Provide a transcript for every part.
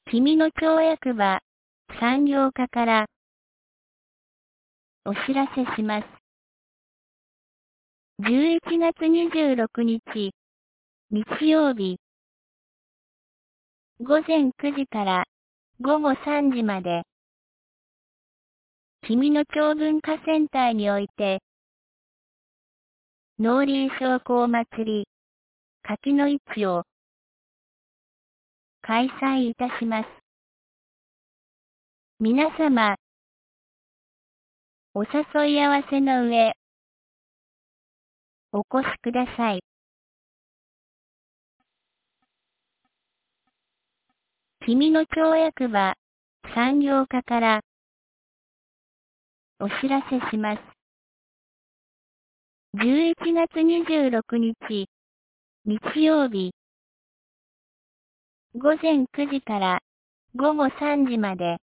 君の町役場、産業課からお知らせします。11月26日、日曜日、午前9時から午後3時まで、君の町文化センターにおいて、農林商工祭り、柿の市を開催いたします。皆様、お誘い合わせの上、お越しください。君の町役場、産業課からお知らせします。11月26日、日曜日、午前9時から午後3時まで、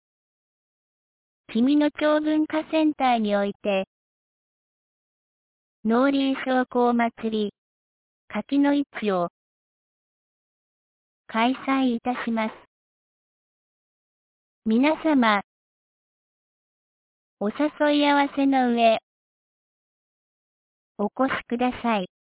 君の町文化センターにおいて、農林商工祭り、柿の市を開催いたします。皆様、お誘い合わせの上、お越しください。